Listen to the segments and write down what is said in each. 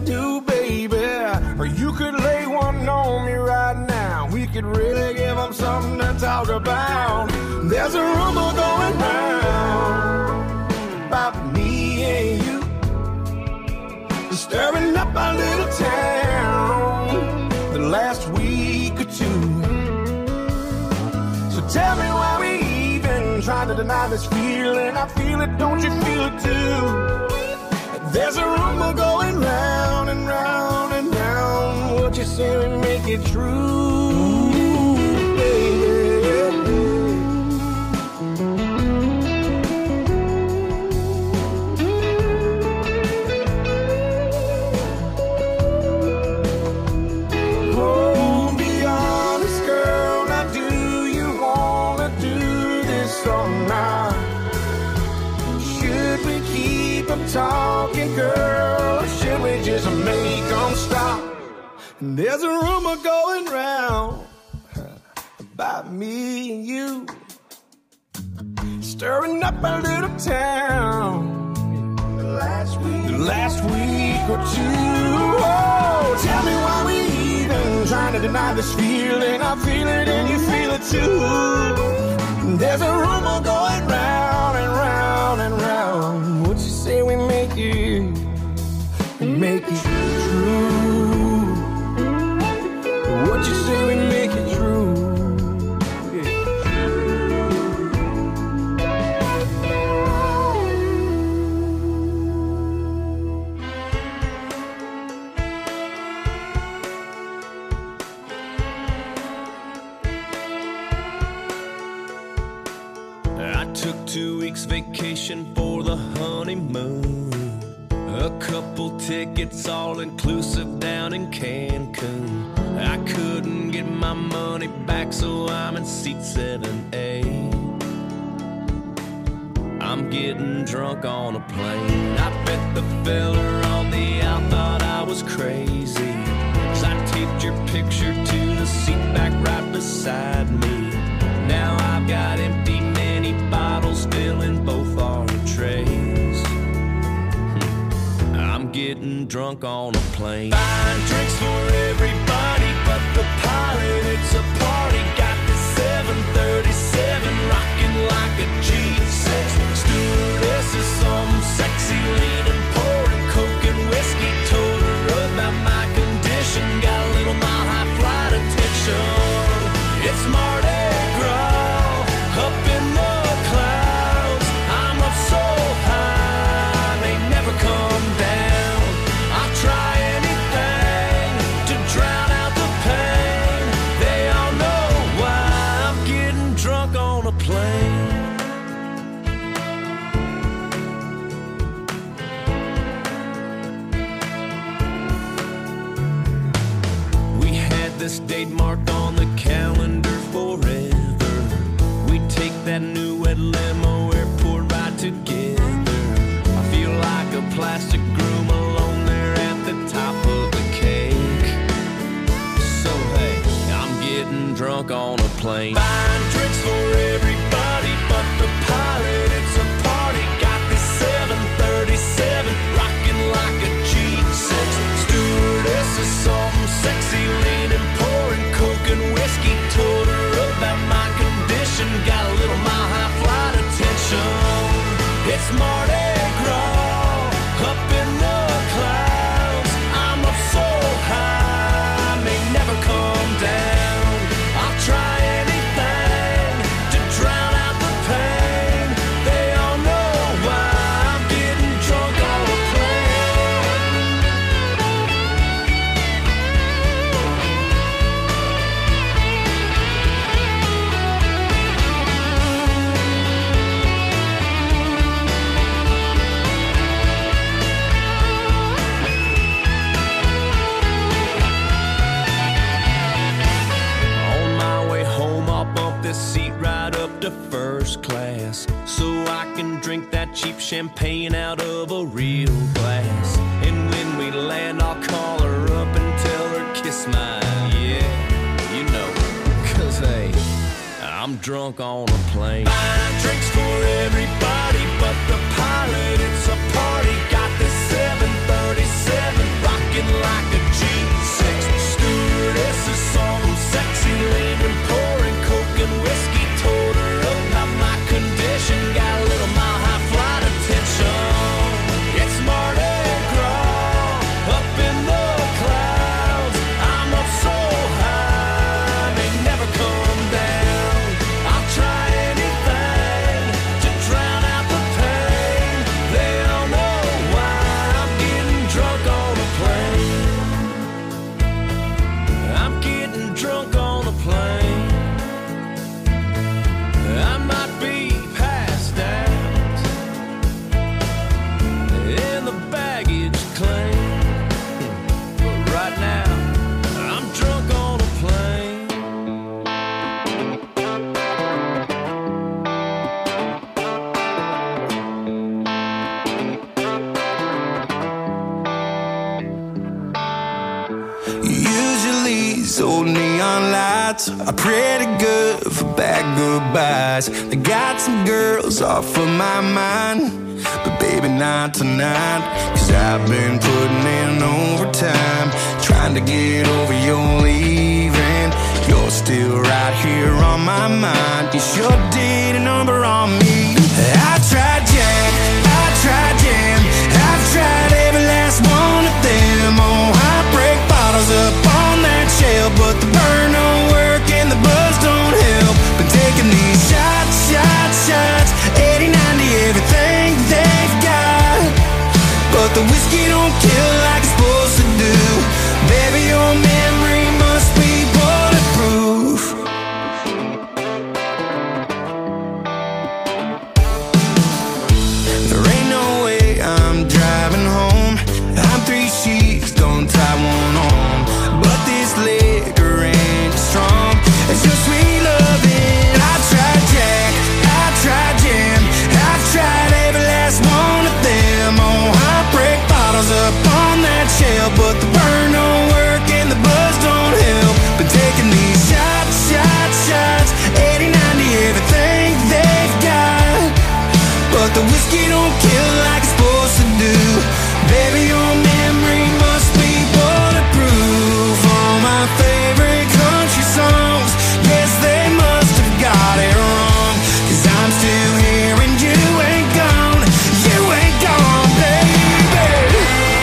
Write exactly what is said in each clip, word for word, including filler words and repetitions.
do, baby. Or you could lay one on me right now. We could really give them something to talk about. There's a rumor going round about me and you, stirring up our little town the last week or two. So tell me why we even trying to deny this feeling. I feel it, don't you feel it too? There's a rumor going round and round and round. What you say we make it true, baby. Oh, be honest, girl. Now, do you wanna do this or not? Should we keep them talking, girl, or should we just make them stop? And there's a rumor going round about me and you, stirring up a little town the last week, the last week or two. Oh, tell me why we even trying to deny this feeling. I feel it and you feel it too. There's a rumor going round and round and round. What you say we make it, make it true? What you say we make it true? I took two weeks vacation for the honeymoon. A couple tickets all inclusive down in Cancun. I couldn't get my money back, so I'm in seat seven A. I'm getting drunk on a plane. I bet the fella on the out thought I was crazy, 'cause I taped your picture to the seat back right beside me. Now I've got empty mini bottles filling both our trays. I'm getting drunk on a plane. Buying drinks for everybody but the pilot. It's a party. Got the seven thirty-seven rocking like a G six. Stewardess is some sexy leaning, pouring coke and whiskey. Told her about my condition. Got a little mile high flight attention. It's Mardi Gras up in the clouds. I'm up so high, may never come down. I'll try anything to drown out the pain. They all know why I'm getting drunk on a plane. We had this date marked on the calendar forever. We take that new wet limo airport ride together. I feel like a plastic groom alone there at the top of the cake. So hey, I'm getting drunk on a plane. Buying drinks for everybody but the pilot. It's a party. Got this seven thirty-seven rocking like a G six. Stewardess is something sexy leaning, pouring coke and whiskey. Told her about my condition. Got a little mile high flight attention. It's Mardi Gras up in the clouds. I'm up so high, may never come down. I'll try anything to drown out the pain. They all know why I'm getting drunk on a plane. On my way home, I'll bump this seat right up to first class, so I can drink that cheap champagne out of a real glass. And when we land, I'll call her up and tell her kiss my yeah, you know, 'cause hey, I'm drunk on a plane. Buying drinks for everybody but the pilot. It's a party. Got this seven thirty-seven rocking these old neon lights are pretty good for bad goodbyes. I got some girls off of my mind, but baby not tonight. Cause I've been putting in overtime, trying to get over your leaving. You're still right here on my mind. You sure did a number on me. I've tried Jack, I've tried Jam, I've tried every last one of them. Oh, I break bottles up on that shelf, but the burn don't work and the buzz don't help. Been taking these shots, shots, shots, eighty, ninety, everything they've got, but the whiskey don't kill like it's supposed to do. Baby, your memory must be bulletproof. There ain't no way I'm driving home. I'm three sheets, don't tie one on, but this liquor ain't strong. It's your sweet loving. I've tried Jack, I've tried Jam, I've tried every last one of them. Oh, I break bottles up on that shelf, but the burn don't work and the buzz don't help. Been taking these shots, shots, shots, eighty, ninety, everything they've got, but the whiskey don't kill like it's supposed to do. Baby, your memory must be bulletproof. All my favorite country songs, yes, they must have got it wrong. Cause I'm still here and you ain't gone, you ain't gone, baby.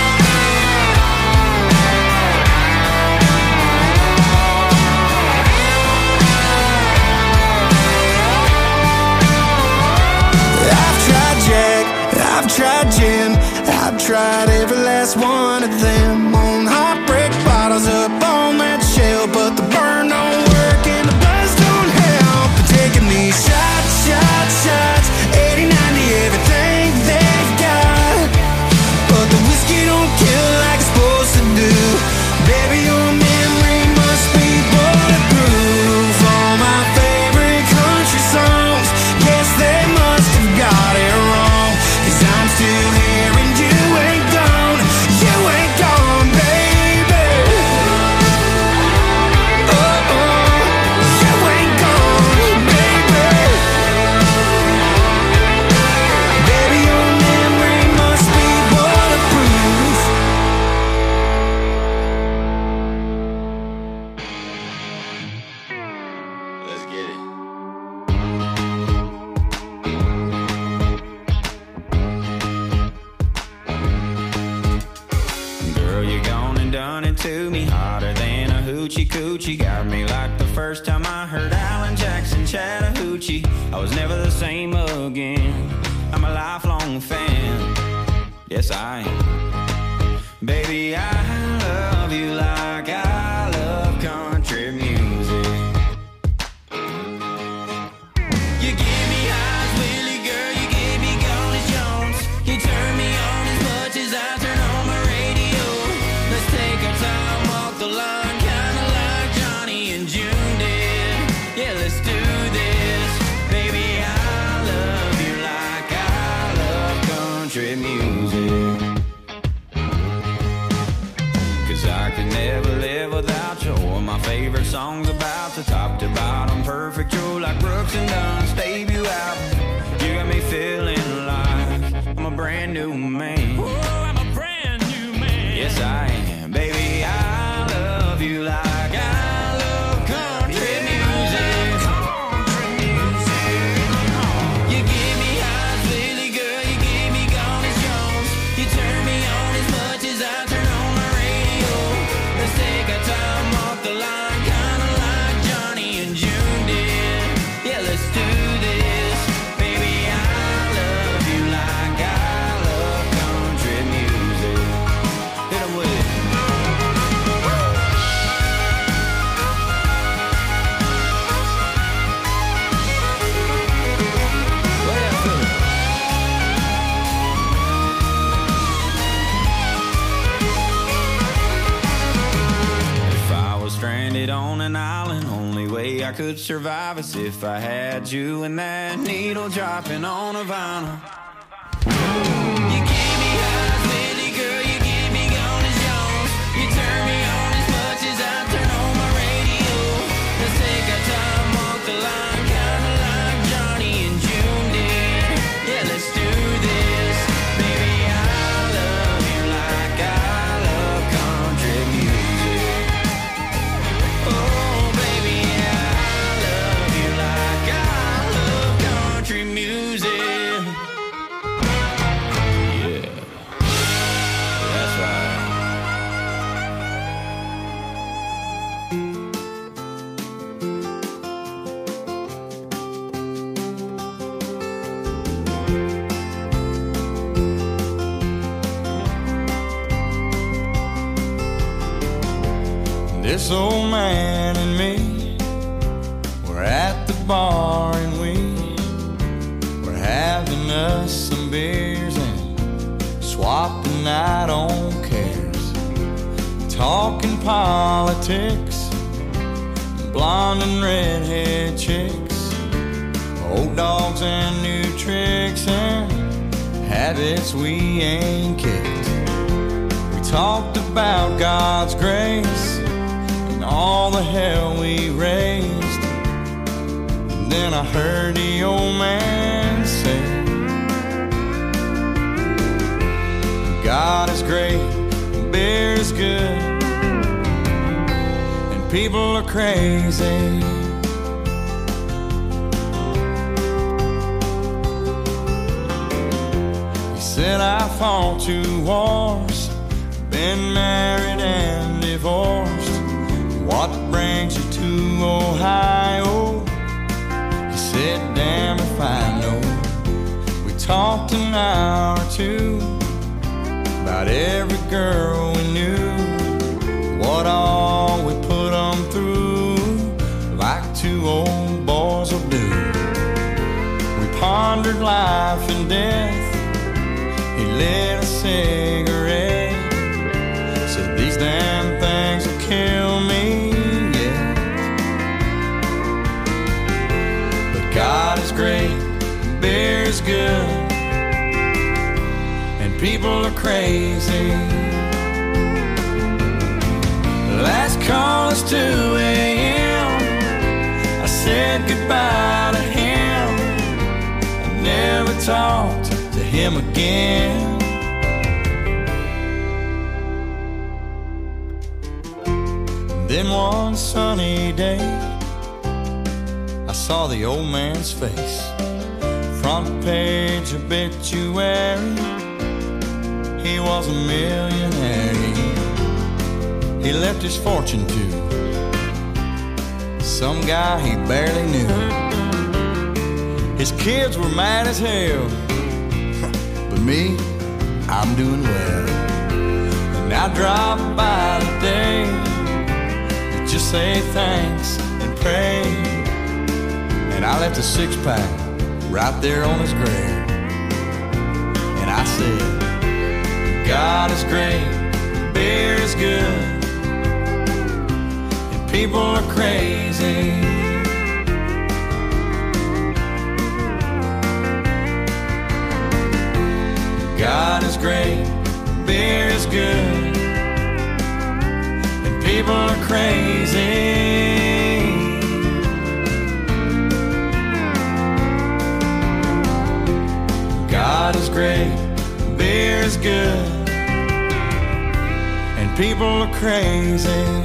I've tried Jack, I've tried Jim, I've tried every last one of them. On hot break bottles up on that shelf, but the burn don't work and the buzz don't help. But taking these shots, shots, shots, eighty, ninety, everything they've got, but the whiskey don't kill like it's supposed to do. Baby, your memory must be bulletproof. All my favorite country songs, yes, they must have got it wrong. Cause I'm still here and you ain't gone, you ain't gone, baby. Oh, oh, you ain't gone, baby. Baby, your memory must be bulletproof. Let's get it. Girl, you gone and done it to me, hotter than a hoochie coochie. Got me like the first time I heard Alan Jackson Chattahoochee. I was never the same again. I'm a lifelong fan. Yes, I am. Baby, I love you like I love country music. You give me eyes, Willie, girl, you give me gone as Jones. You turn me on as much as I turn on my radio. Let's take our time, walk the line, kinda like Johnny and June did. Yeah, let's do this. Baby, I love you like I love country music. Cause I could never live without you, or my favorite songs about the top to bottom, perfect. You're like Brooks and Dunn's debut album. You got me feeling like I'm a brand new man. Ooh, I'm a brand new man. Yes, I am. Baby, I love you like I love country music. Country music. You give me eyes, Willie, girl, you give me gone as Jones. You turn me on as much as I turn on my radio. Let's take our time off the line, kinda like Johnny and June did. Yeah, let's do this. Baby, I love you like I love country music. Hit 'em with it. Way up to it. If I was stranded on an island, only way I could survive is if I had you and that needle dropping on a vinyl. You give me eyes, Willie, girl, you give me gone as Jones. You turn me on as much as I turn on my This old man and me were at the bar and we were having us some beers and swapping out on cares, talking politics, blonde and redhead chicks, old dogs and new tricks and habits we ain't kicked. We talked about God's grace and all the hell we raised. And then I heard the old man say, God is great, beer is good, and people are crazy. He said I fought two wars, been married and divorced. What brings you to Ohio? He said, damn if I know. We talked an hour or two about every girl we knew, what all we put them through, like two old boys will do. We pondered life and death. He lit a cigarette, said these damn things will kill me, yeah. But God is great, beer is good, and people are crazy. Last call is two a.m. I said goodbye to him. I never talked to him again. Then one sunny day I saw the old man's face, front page obituary. He was a millionaire. He left his fortune to some guy he barely knew. His kids were mad as hell, but me, I'm doing well. And I drop by today to just say thanks and pray. And I left a six-pack right there on his grave. And I said, God is great, beer is good, people are crazy. God is great, beer is good, and people are crazy. God is great, beer is good, and people are crazy.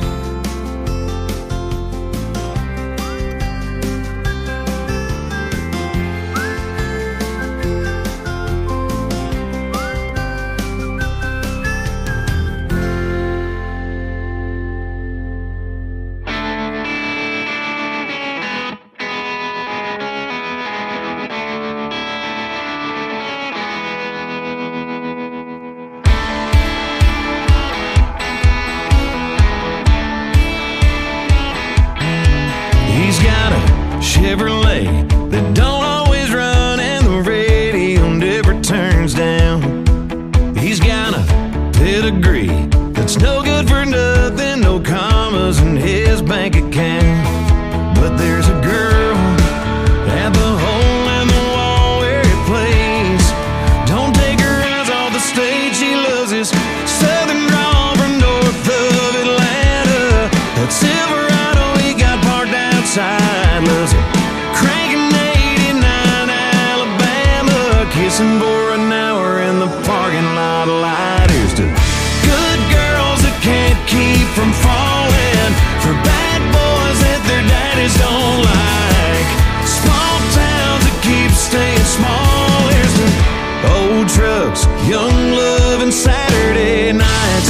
Chevrolet that don't always run and the radio never turns down. He's got a pedigree that's no good for nothing, no commas in his bank account. But there's a girl at the hole in the wall where he plays. Don't take her eyes off the stage, she loves his southern drawl from north of Atlanta. That Silverado he got parked outside, loves it cranking eighty-nine Alabama, kissing for an hour in the parking lot light. Here's to good girls that can't keep from falling for bad boys that their daddies don't like, small towns that keep staying small. Here's to old trucks, young love, and Saturday nights.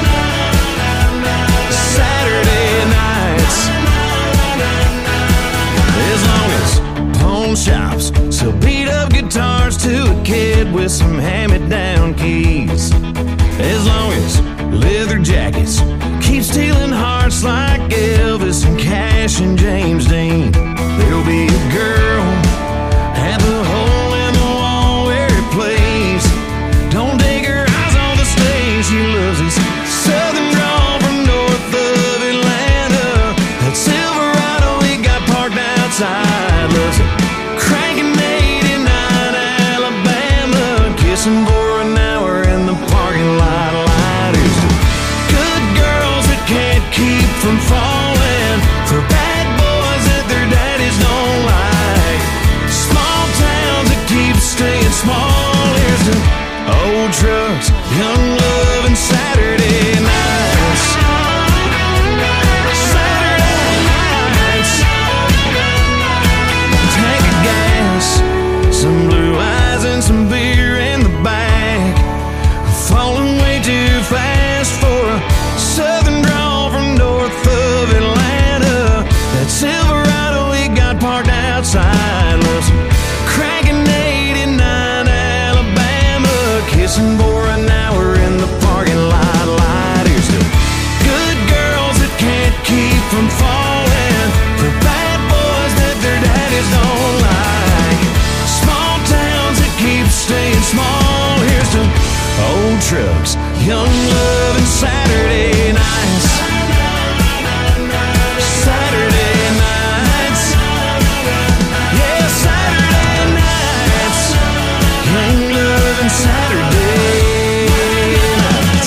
Saturday nights. As long as pawn shops sell beat up guitars to a kid with some hand-me-down keys, as long as leather jackets keep stealing hearts just like Elvis and Cash and James Dean. There'll be a girl at the hole in the wall where it plays. Don't take her eyes off the stage. She loves this southern drawl from north of Atlanta. That Silverado we got parked outside. Loves it cranking eighty-nine Alabama, kissing for an hour in the parking lot. Lighters to good girls that can't keep from falling, for bad boys that their daddies don't like, small towns that keep staying small. Here's to old trucks, young love, and Saturday nights. Saturday nights. Tank of gas, some blue eyes and some beer in the back. Falling way too fast for a southern drawl from north of Atlanta. That Silverado we got parked outside. Loves cranking eighty-nine Alabama, kissing for an hour in the parking lot. Lighters to good girls that can't keep from falling, for bad boys that their daddies don't like, small towns that keep staying small. Here's to old trucks, young love, and Saturday nights. Saturday nights. Yeah, Saturday nights. Young love and Saturday nights.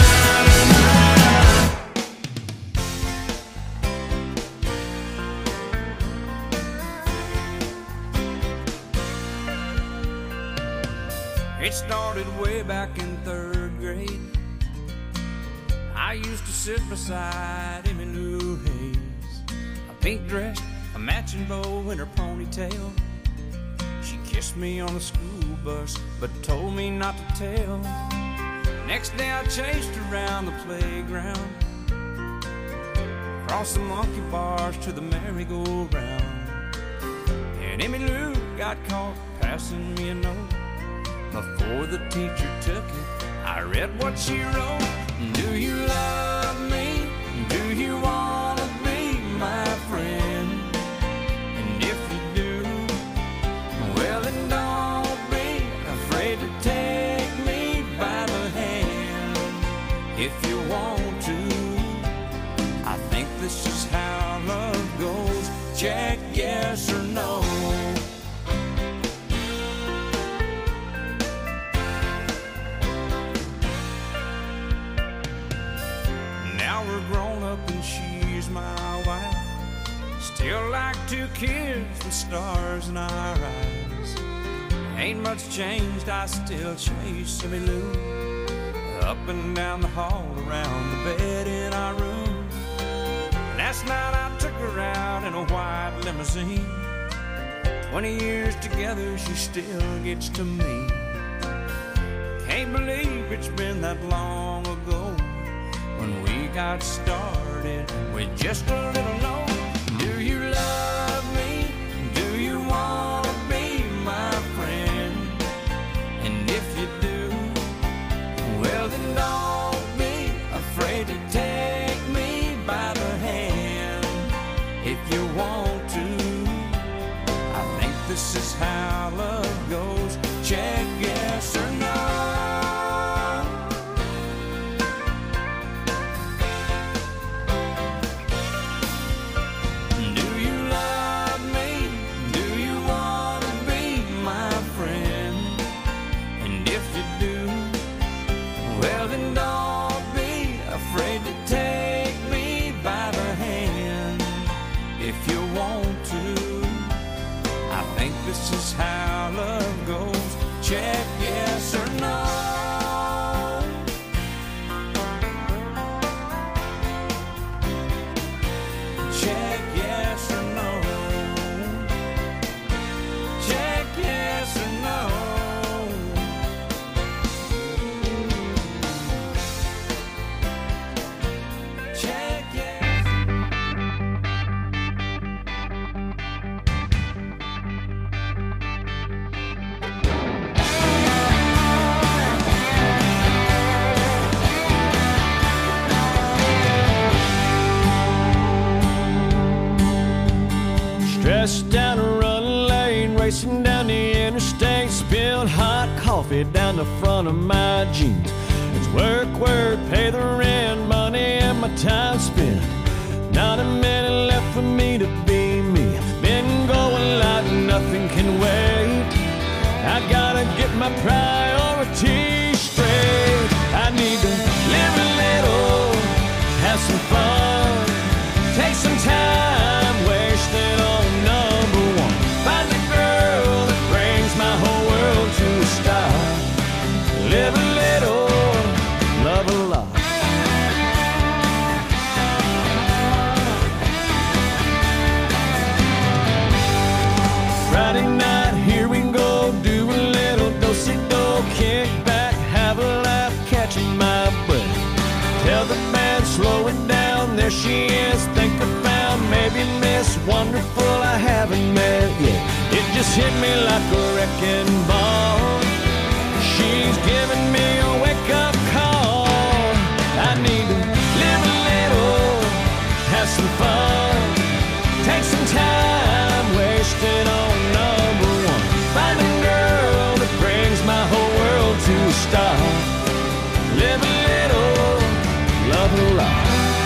It started way back in third grade. I used to sit beside Emmy Lou Hayes, a pink dress, a matching bow in her ponytail. She kissed me on the school bus, but told me not to tell. Next day I chased her around the playground, across the monkey bars to the merry-go-round. And Emmy Lou got caught passing me a note. Before the teacher took it, I read what she wrote. Do you love me? Do you wanna be my friend? And if you do, well then don't be afraid to take me by the hand. If you want to, I think this is how love goes. Check yes or no. Grown up and she's my wife, still like two kids with stars in our eyes. Ain't much changed, I still chase Emmy Lou up and down the hall, around the bed in our room. Last night I took her out in a white limousine. Twenty years together, she still gets to me. Can't believe it's been that long ago when we got started with just a little note. Do you love me? Do you wanna be my friend? And if you do, well then don't be afraid to take me by the hand. If you want to, I think this is how love goes. Check yes or no. This is West down a running lane, racing down the interstate, spilled hot coffee down the front of my jeans. It's work, work, pay the rent, money and my time spent. Not a minute left for me to be me. Been going like nothing can wait. I gotta get my priorities straight. I need to live a little, have some fun, take some time, wasted on number one. Find a girl that brings my whole world to a stop. Live a little, love a lot. Friday night, here we go, do a little do-si-do, kick back, have a laugh, catching my breath. Tell the band, slow it down, there she is, think I found maybe Miss Wonderful I haven't met yet. It just hit me like a wrecking ball. She's giving me a wake-up call. I need to live a little, have some fun, take some time, wasted on number one. Find a girl that brings my whole world to a stop. Live a little, love a lot.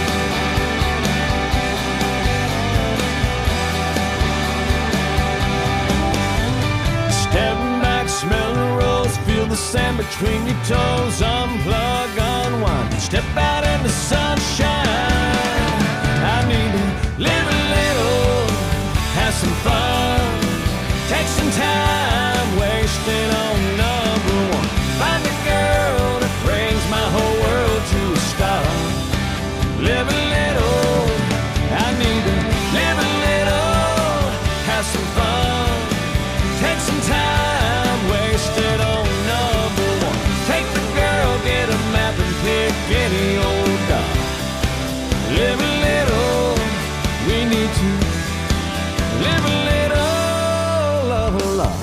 Stepping back, smell the rose, feel the sand between your toes. Unplug, unwind, step out in the sunshine. I need to live a little, have some fun, take some time, wasted on number one. Find a girl that brings my whole world to a stop. Live a little, I need to live a little, have some fun, take some time, wasted on number one. Take the girl, get a map and pick any old dog. Live a little, we need to live a little, love a lot.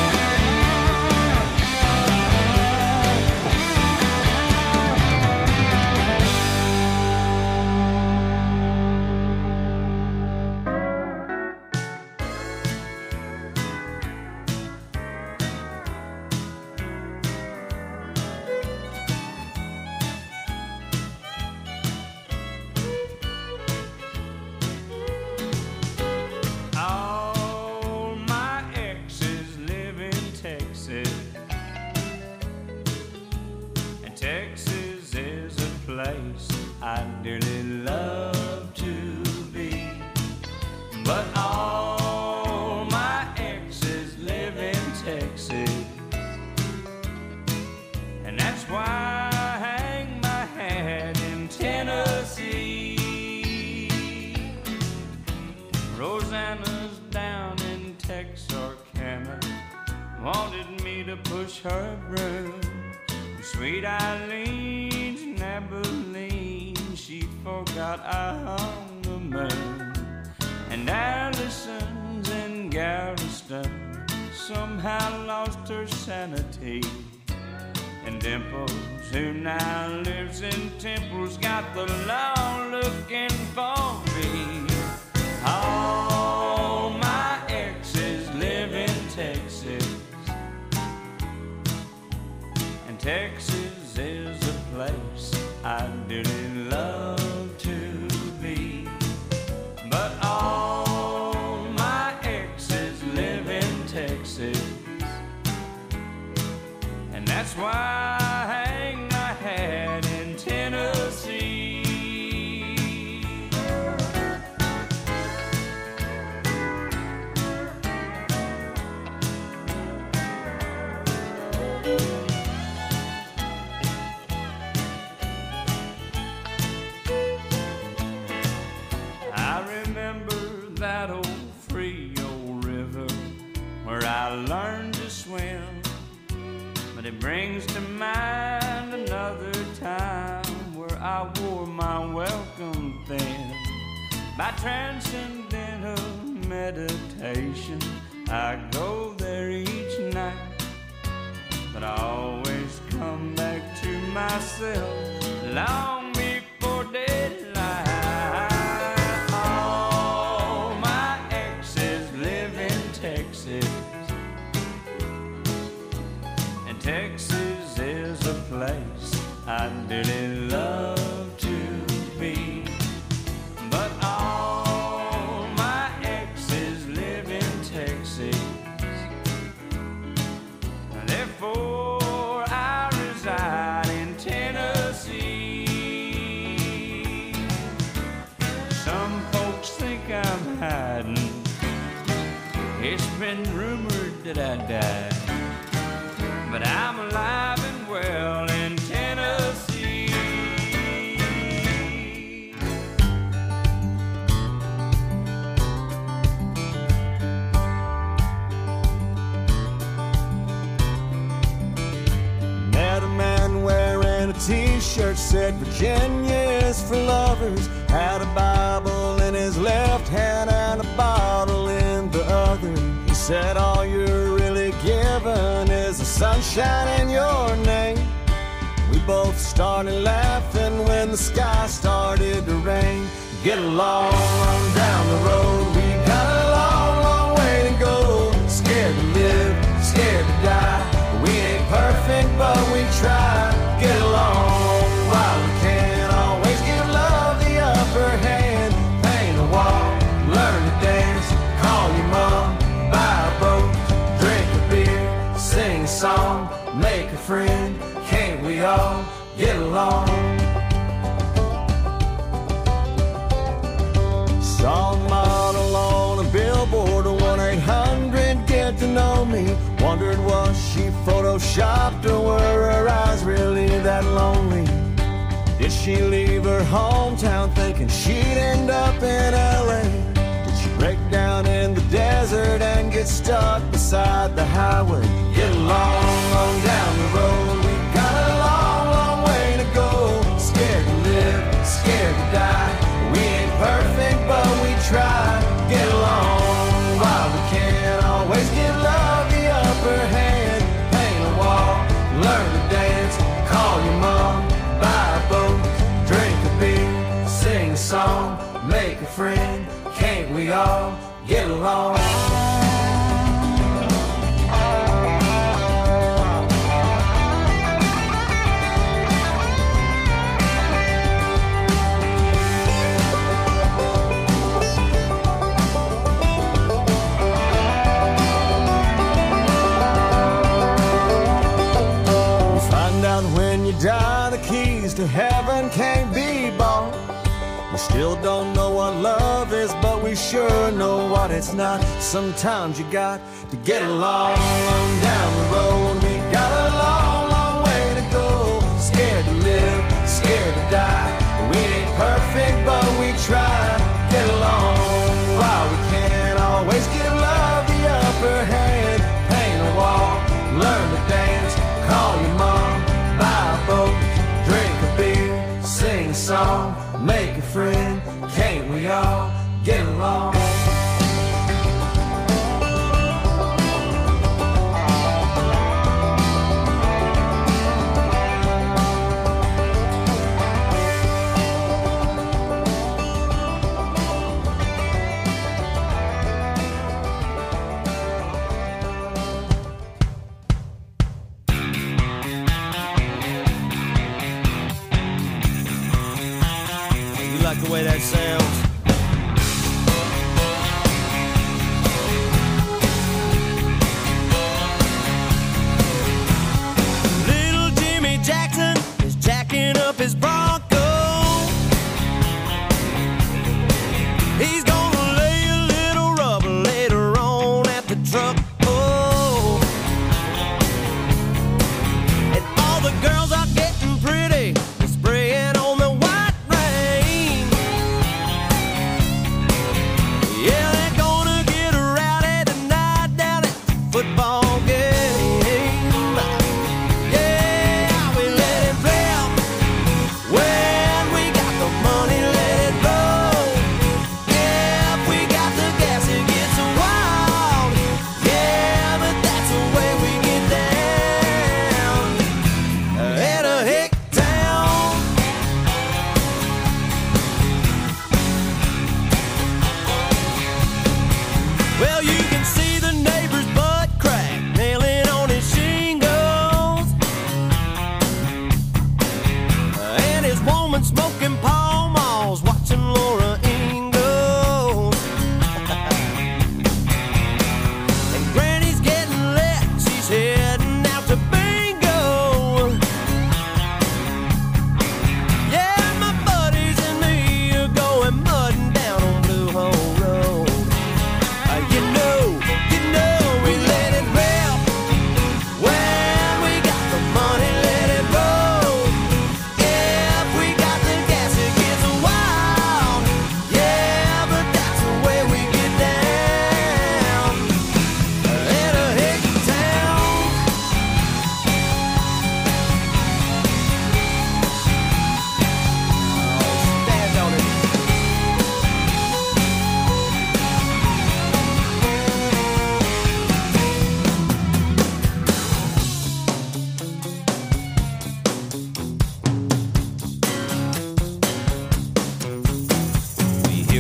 All my exes live in Texas, and Texas is a place I dearly love to be. But all my exes live in Texas, and that's why I hang my hat in Tennessee. Rosanna's down in Texarkana, wanted me to push her broom. Sweet Eileen's in Abilene, she forgot I hung the moon. And Allison's in Galveston, somehow lost her sanity. And Dimples, who now lives in Temple's, got the law looking for me. All my exes live in Texas, and Texas is a place I dearly love to be. But all my exes live in Texas, and that's why I hang my hat in Tennessee. I remember that old Frio River where I learned to swim, but it brings to mind another time where I wore my welcome thin. By transcendental meditation, I go there each night, but I always come back to myself long before daylight. All my exes It's been rumored that I died, but I'm alive and well in Tennessee. Met a man wearing a t-shirt said Virginia is for lovers. Had a Bible in his left hand and a bottle in the other. He said all you're really given is the sunshine in your name. We both started laughing when the sky started to rain. Get along on down the road, we got a long, long way to go. Scared to live, scared to die. We ain't perfect, but we try. Get along while we can. Always give love the upper hand. Paint a wall, learn to dance. Call your mom, buy a boat, drink a beer, sing a song, make a friend. Can't we all get along? Saw a model on a billboard, one eight hundred get to know me. Wondered was she photoshopped or were her eyes really that lonely? Did she leave her hometown thinking she'd end up in L A? Did she break down in the desert and get stuck beside the highway? Get along on down the road, we got a long, long way to go. Scared to live, scared to die. We ain't perfect, but we try. Get along while we can. Always give love the upper hand. Paint a wall, learn to dance. Call your mom, buy a boat, drink a beer, sing a song, make a friend. Can't we all get along? Die, the keys to heaven can't be bought. We still don't know what love is, but we sure know what it's not. Sometimes you got to get along down the road. We got a long, long way to go. Scared to live, scared to die. We ain't perfect, but we try. Get along while we can. Always give love the upper hand. Paint a wall, learn to dance. Call your mom, buy a boat, drink a beer, sing a song, make a friend. Can't we all get along? The way that sounds. Little Jimmy Jackson is jacking up his Bronco. He's gonna lay a little rubber later on at the truck. Oh, and all the girls are getting pretty, spraying on the white rain.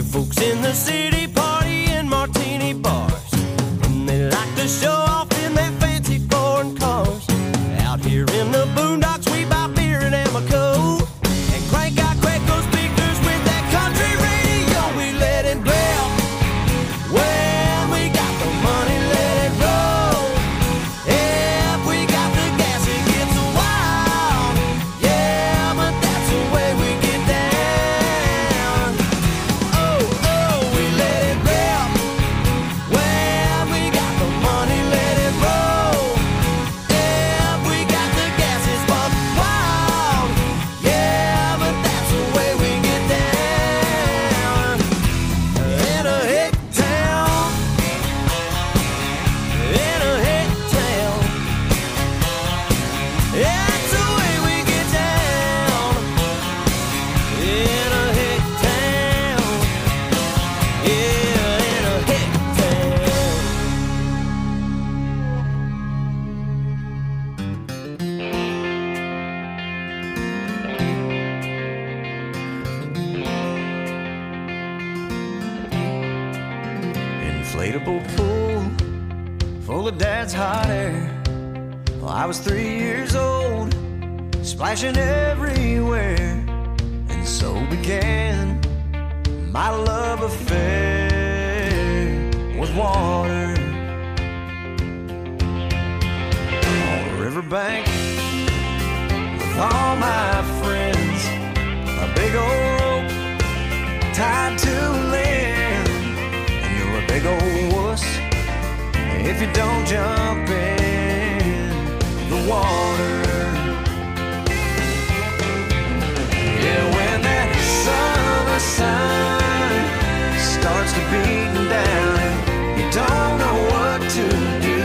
Folks in the city party in martini bars, and they like to show off in their fancy foreign cars. Out here in the boondocks we buy beer and Amoco and crank out Quaco speakers with that country radio. We let it blow. Well, we got the money, let it roll. If we got the gas, it gets wild. Yeah, but that's the way we get down. Oh, oh, we let it rip. Well, we got the money, let it roll. If we got the gas, it's buck wild. Yeah, but that's the way we get down. In a hick town, in a hick town, that's the way we get down. In a hick town, yeah, in a hick town. Inflatable pool full of dad's hot air. Well, I was three years old, splashing everywhere, and so began my love affair with water. On the riverbank with all my friends, a big old rope tied to land, and you're a big old wuss if you don't jump in the water. Yeah, when that summer sun starts to beat down and you don't know what to do,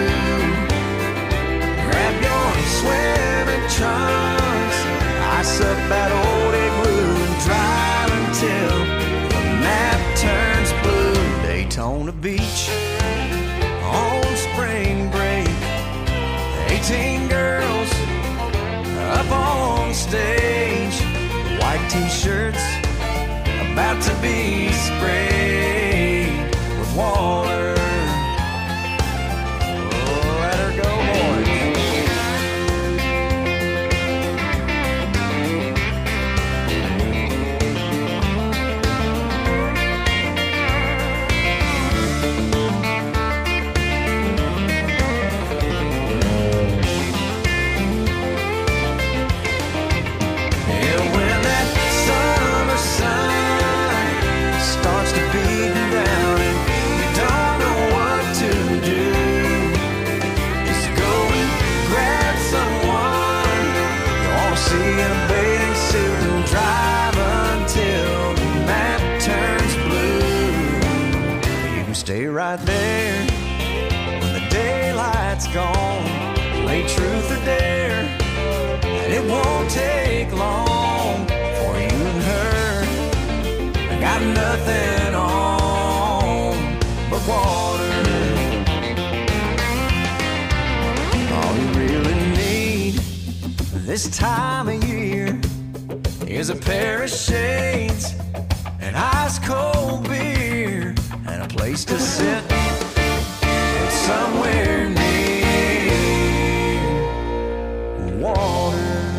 grab your swimming trunks, ice up that old igloo, and drive until the map turns blue. Daytona Beach on spring break, eighteen girls up on stage, white t-shirts about to be sprayed with water. Oh, let her go, boys. Yeah, when that summer sun starts to beat down and you don't know what to do, just go and grab someone you want to see in a bathing suit and drive until the map turns blue. You can stay right there when the daylight's gone, play truth or dare, and it won't take long for you and her. I got nothing on but water. All you really need this time of year is a pair of shades, an ice cold beer, and a place to sit somewhere near water.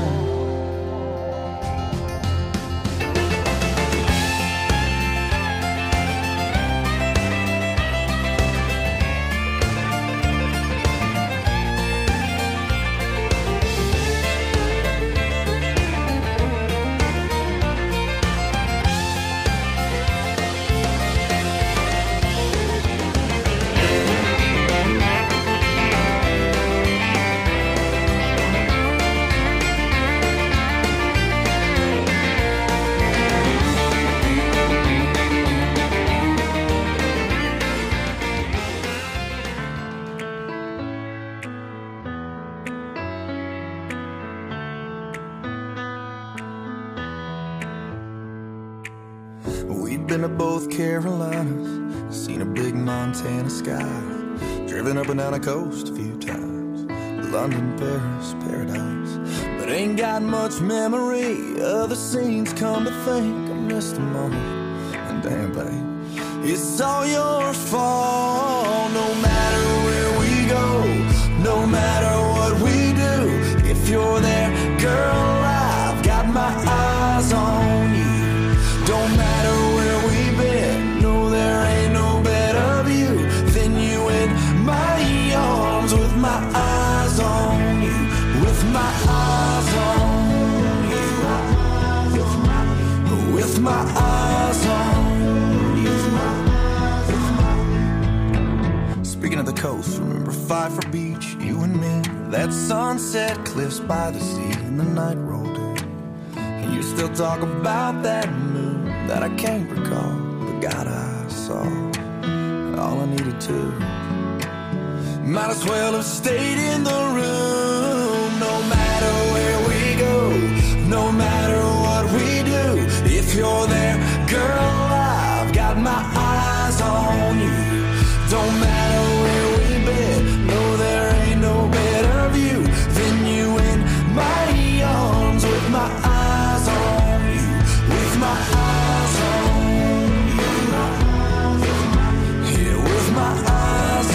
We've been to both Carolinas, seen a big Montana sky, driven up and down the coast a few times, London, Paris, paradise. But ain't got much memory of the scenes, come to think I missed them all. And Damn, babe. It's all your fault. No matter where we go, no matter what we do, if you're there, girl, I've got my eyes on you. Don't matter where we've been, no, there ain't no better view than you in my arms with my eyes on you, with my eyes on you, with my eyes on you. Speaking of the coast, remember Pfeiffer Beach, you and me, that sunset cliffs by the sea, and the night rolled in, and you still talk about that moon that I can't recall, but God, I saw all I needed to. Might as well have stayed in the room. No matter where we go, no matter what we do, if you're there, girl, I've got my eyes on you. Don't matter where we've been, no, there ain't no better view than you in my arms with my eyes on you, with my eyes on you, yeah, with my eyes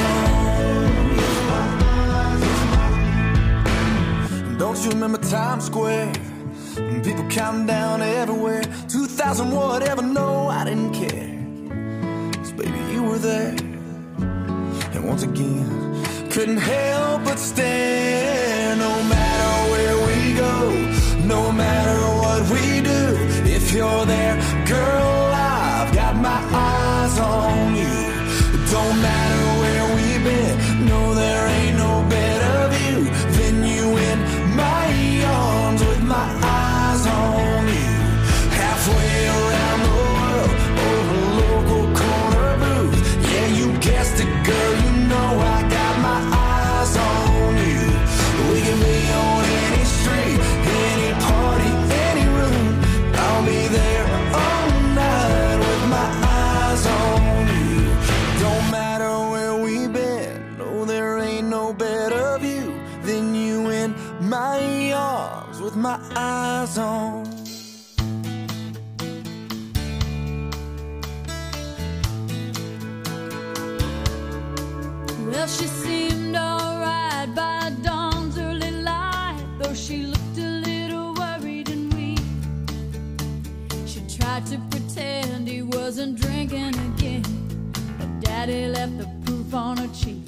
on you. Don't you remember Times Square? People counting down everywhere, two thousand whatever, no, I didn't care, 'cause baby, you were there. And once again, couldn't help but stare. No matter where we go, no matter what we do, if you're there, girl, I've got my eyes on you. Don't matter where we've been, no, there ain't no better view than you in my arms with my eyes on you. Halfway around the world, over a local corner booth, yeah, you guessed it, girl, you know I got my eyes on you. We can be on any street, any party, any room, I'll be there all night with my eyes on you. Don't matter where we've been, no, there ain't no better view than you in my arms with my eyes on. Well, she seemed alright by dawn's early light, though she looked a little worried and weak. She tried to pretend he wasn't drinking again, but Daddy left the proof on her cheek.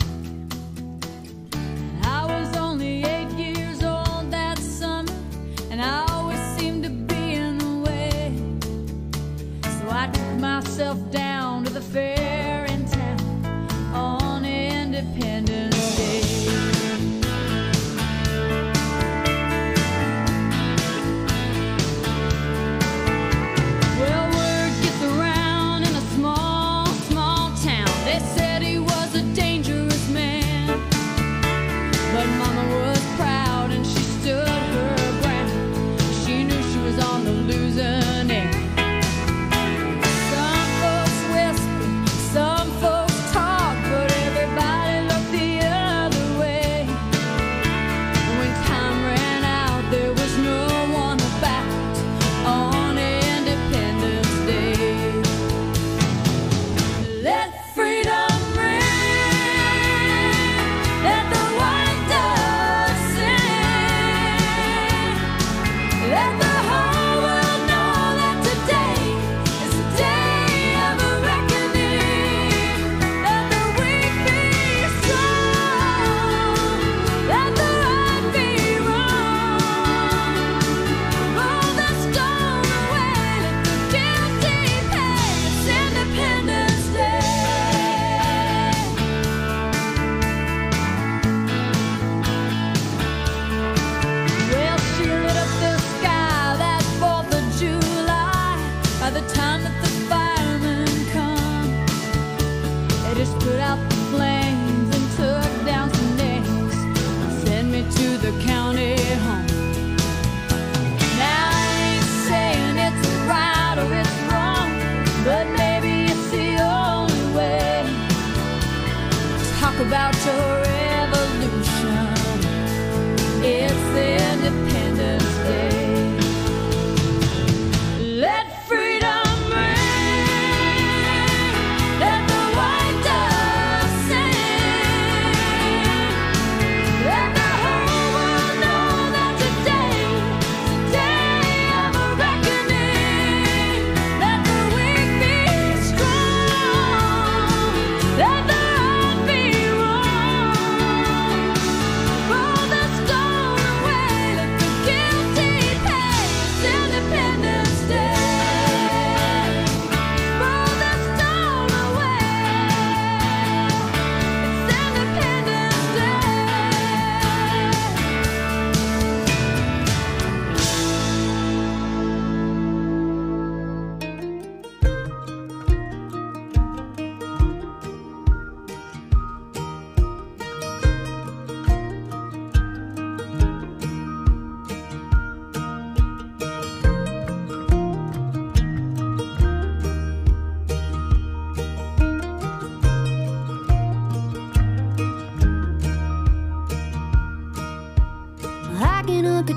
And I was only eight years old that summer, and I always seemed to be in the way. So I took myself down to the fair in town on Independence Day. Well, word gets around in a small, small town. They said he was a dangerous man, but Mama was proud and she stood her ground. She knew she was on the losing end. Some folks whisper, some folks talk, but everybody looked the other way. When time ran out, there was no one about on Independence Day. Let freedom ring, let the white dove sing, let the whole world know that today is a day of a reckoning. Let the weak be strong, let the right be wrong. Roll the stone away, let the guilty pay. It's Independence Day. Well, she lit up the sky that fourth of July. By the time that the firemen come, they just put out the flames and took down some names and sent me to the county home. Now I ain't saying it's right or it's wrong, but maybe it's the only way. Talk about your revolution. It's Independence Day. Let freedom ring,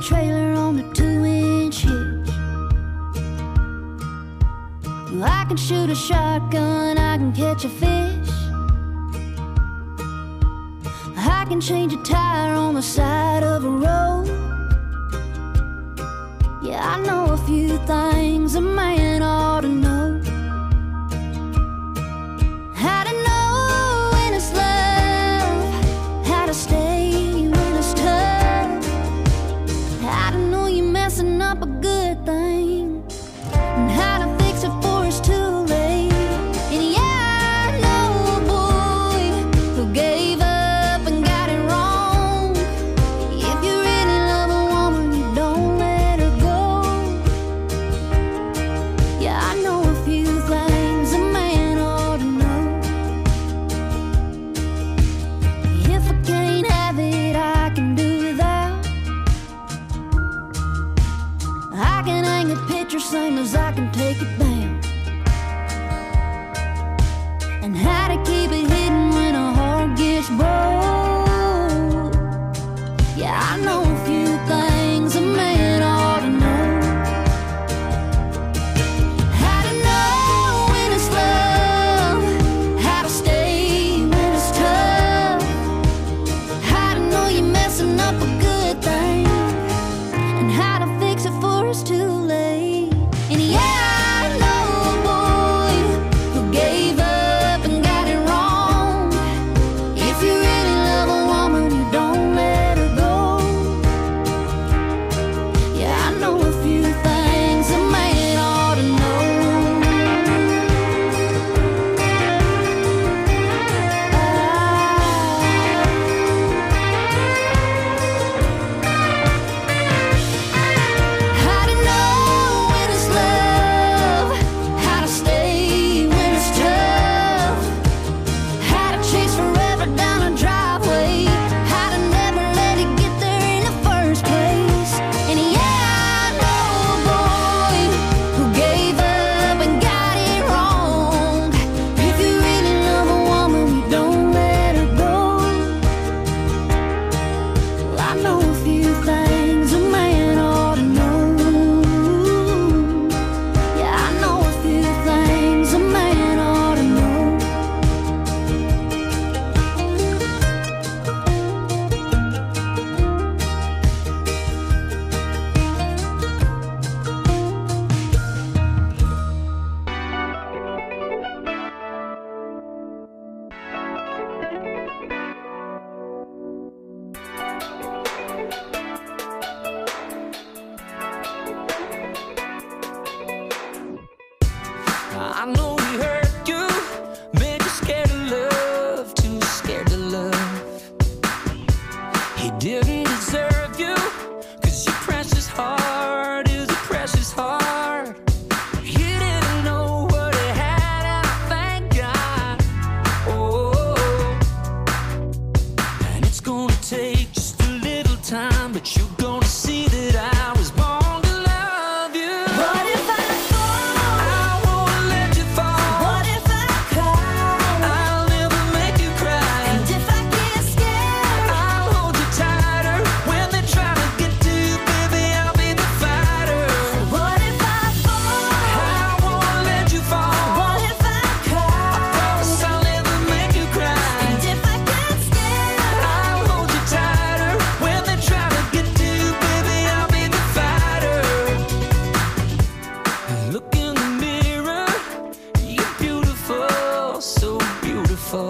trailer on a two-inch hitch. I can shoot a shotgun, I can catch a fish. I can change a tire on the side of a road. Yeah, I know a few things a man ought to know. How to know when it's love, how to stay when it's tough, how to know you're messing up a good thing, and how to fix it before it's too late. And yeah, I know a boy who gave up and got it wrong. If you really love a woman, you don't let her go. Yeah, I know a few things a man ought to know. If I can't have it, I can do without. I can hang a picture same as I can take it down. And how to keep it hidden when a heart gets broke. Yeah, I know a few things a man ought to know. How to know when it's love, how to stay when it's tough, how to know you're messing up a good thing, and how to fix it before it's too late. And yeah, I know a boy who gave up and got it wrong. If you really love a woman, you don't let her go. Yeah, I know a few things a man ought to know. How to know when it's love, how to stay when it's tough, how to chase forever down a driveway, how to never let it get there in the first place. And yeah, I know a boy who gave up and got it wrong. If you really love a woman, you don't let her go. Well, I know a few things a man ought to know. Yeah, I know a few things a man ought to know. I know he hurt you, made you scared of love, too scared to love. He didn't deserve you, cause your precious heart is a precious heart. He didn't know what he had, and I thank God. Oh, and it's gonna take just a little time, but you're gonna see that I was born to love you. What if I fall? I won't let you fall. What if I cry? I'll never make you cry. And if I get scared? I'll hold you tighter. When they try to get to you, baby, I'll be the fighter. What if I fall? I won't let you fall. What if I cry? Promise I'll never make you cry. And if I get scared? I'll hold you tighter. When they try to get to you, baby, I'll be the fighter. Look in the mirror, you're beautiful, so beautiful.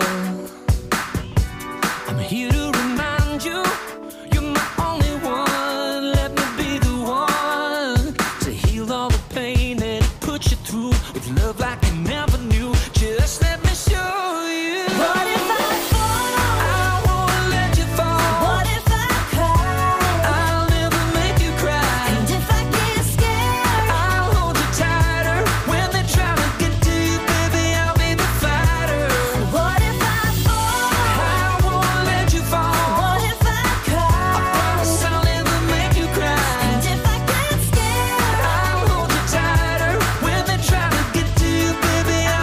I'm here to remind you, you're my only one. Let me be the one to heal all the pain that it put you through with love like you never knew. Just let me show you. What if I fall? I won't let you fall. What if I cry? I'll never make you cry. And if I get scared? I'll hold you tighter. When they try to get to you, baby, I'll be the fighter. What if I fall? I won't let you fall. What if I cry? Promise I'll never make you cry. And if I get scared? I'll hold you tighter. When they try to get to you, baby,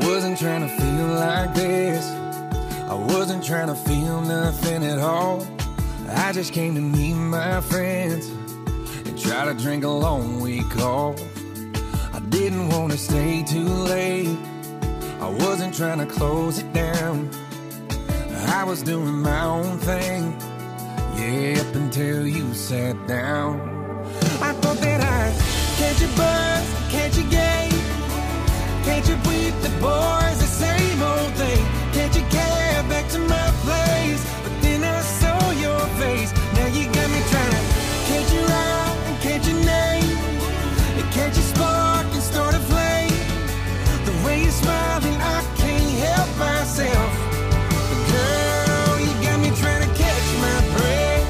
wasn't trying to feel like this. I wasn't trying to feel nothing at all. I just came to meet my friends and try to drink a long week off. I didn't want to stay too late. I wasn't trying to close it down. I was doing my own thing, yeah, up until you sat down. I thought that I'd catch a buzz, catch a game, catch up with the boys, the same old thing. Catch a cab back to my place, but then I saw your face. Now you got me trying to catch your eye and catch your name, and catch a spark and start a flame. The way you're smiling, I can't help myself. But girl, you got me trying to catch my breath.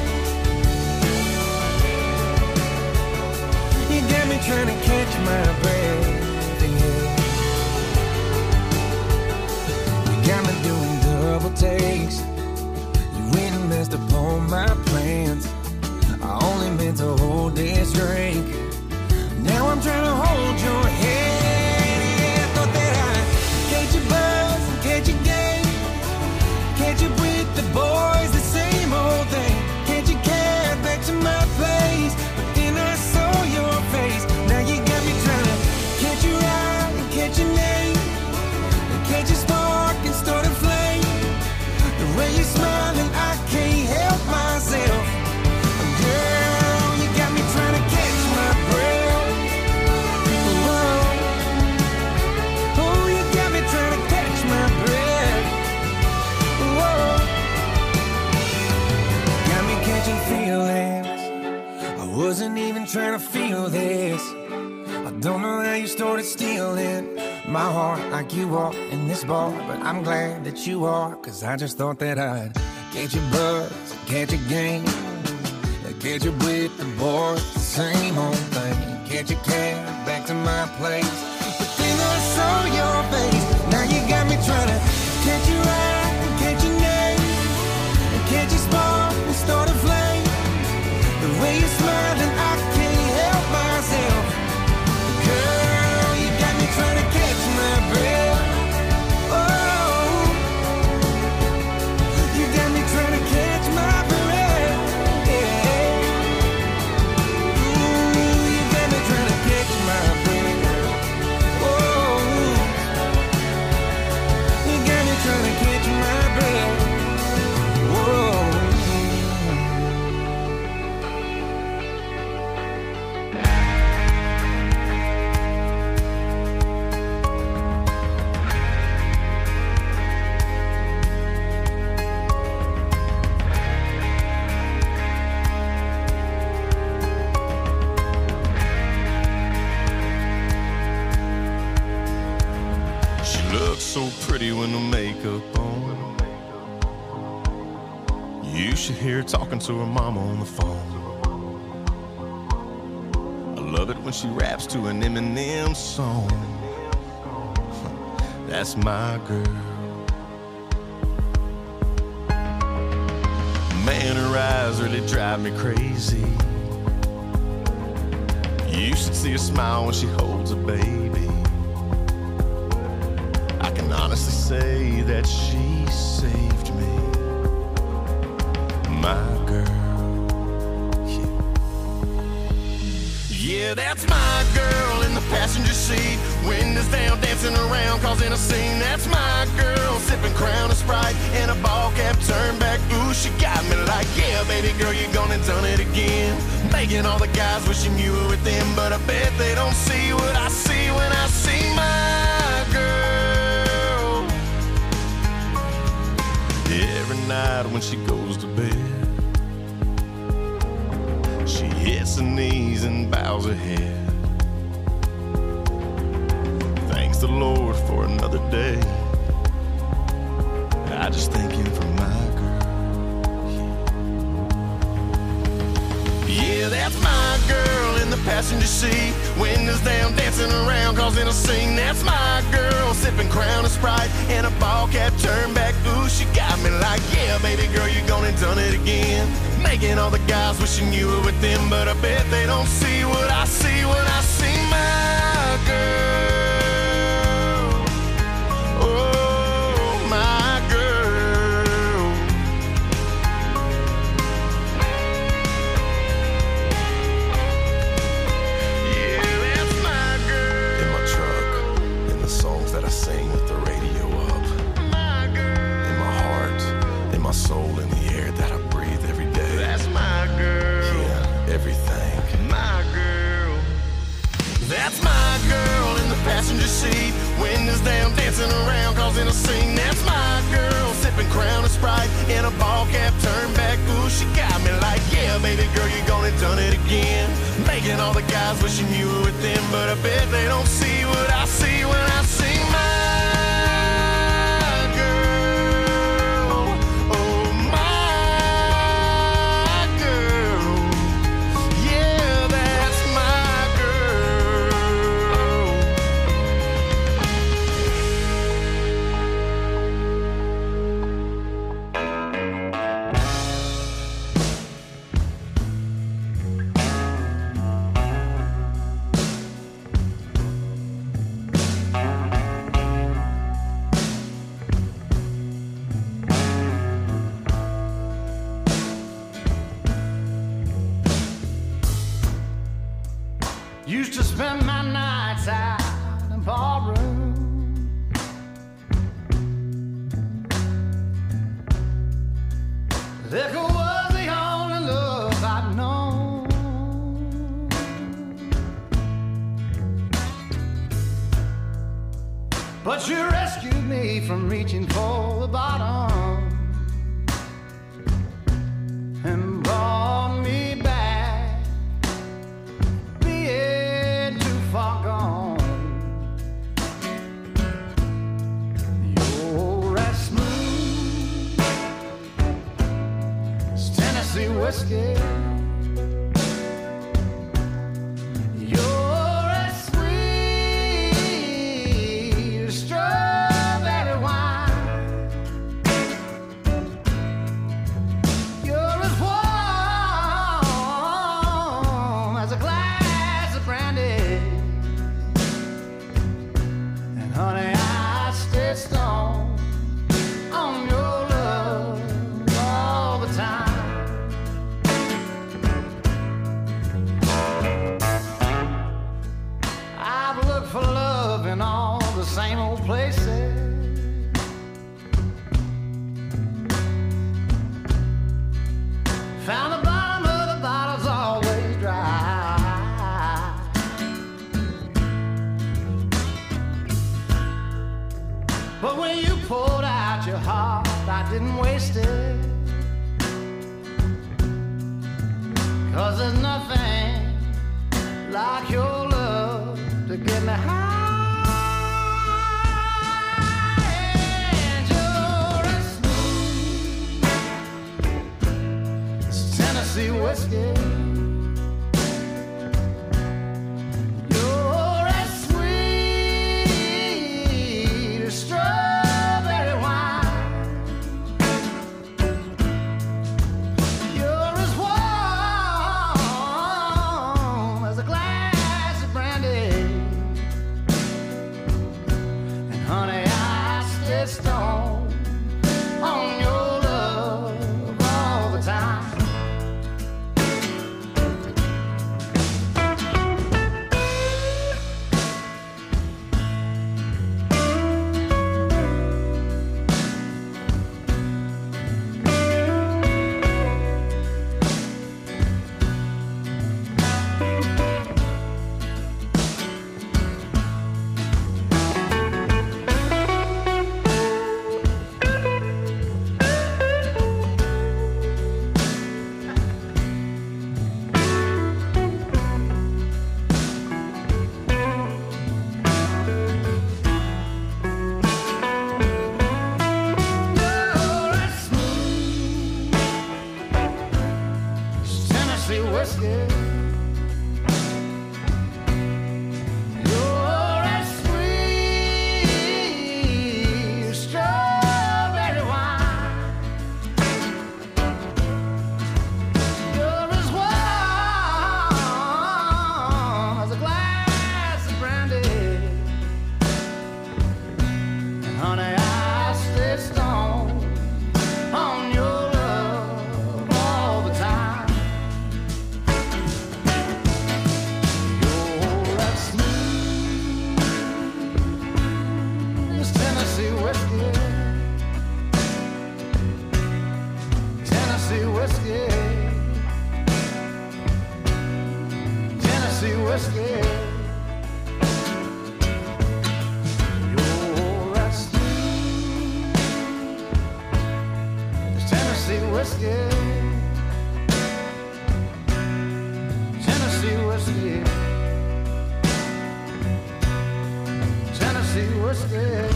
You got me trying to catch my breath. Got me doing double takes. You went and messed up all my plans. I only meant to hold this drink. Now I'm trying to hold your hand. Yeah, I thought that I'd catch a buzz and catch a game, catch up with the boys, the same old thing. Catch a cab back to my place, but then I saw your face. Now you got me trying to catch your eye and catch your name, and catch a spark and start a flame. The way you're smiling, I can't help myself. Girl, you got me trying to catch my breath. Whoa. Oh, you got me trying to catch my breath. Whoa. Got me catching feelings. I wasn't even trying to feel this. I don't know how you started stealing my heart like you are in this bar, but I'm glad that you are, cause I just thought that I'd catch a buzz, catch a game, catch up with the boys, the same old thing. Catch a cab back to my place, but then I saw your face. Now you got me trying to catch your eye and catch your name, and catch a spark and start a flame. The way you're smiling, I can't help myself. Girl, you got me trying to catch my breath. Oh, you got me trying to catch my breath. Yeah. Ooh, you got me trying to catch my breath. Oh, you got me trying to catch my breath. Whoa. So pretty when the makeup on. You should hear her talking to her mama on the phone. I love it when she raps to an Eminem song. That's my girl. Man, her eyes really drive me crazy. You should see her smile when she holds a baby. Honestly say that she saved me, my girl. Yeah, yeah, that's my girl in the passenger seat, windows down, dancing around, causing a scene. That's my girl, sipping Crown and Sprite and a ball cap turned back. Ooh, she got me like, yeah, baby girl, you gone and done it again. Making all the guys wishing you were with them, but I bet they don't see what I see when I see my girl. Every night when she goes to bed, she hits her knees and bows her head. Thanks the Lord for another day. I just thank him for my girl. Yeah, that's my girl in the passenger seat, windows down, dancing around, causing a scene. That's my girl, sipping Crown and Sprite and a ball cap turned back. Ooh, she got me like, yeah, baby girl, you gone and done it again. Making all the guys wishing you were with them, but I bet they don't see what I see when I see my girl. passenger seat. Windows down, dancing around, causing a scene. That's my girl, sipping Crown and Sprite in a ball cap, turn back. Ooh, she got me like, yeah, baby girl, you gone and done it again. Making all the guys wishing you were with them, but I bet they don't see what I see when I see my girl. Oh, my girl. Yeah, that's my girl. Used to spend my nights out in ballroom. Liquor was the only love I'd known. But you rescued me from reaching for the bottom and brought me back, being too far gone. You're as smooth as Tennessee whiskey. You're as sweet as strawberry wine. You're as warm as a glass of brandy. And honey, I stay strong on your love all the time. I've looked for love in all the same old places. Found the bottom of the bottle's always dry. But when you poured out your heart, I didn't waste it. 'Cause there's nothing like your love to get me high. And you're as smooth as Tennessee whiskey. You're as sweet as strawberry wine. You're as warm as a glass of brandy. And honey, I stay strong on your love all the time. You're as smooth as Tennessee whiskey. You're as sweet as strawberry wine. You're as warm as a glass of brandy. And honey, I stay strong on your love all the time. You're as smooth as Tennessee whiskey. Tennessee whiskey. Tennessee whiskey. whiskey. Tennessee whiskey. Tennessee whiskey.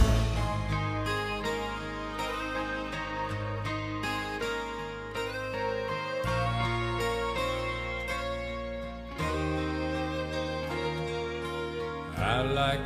I like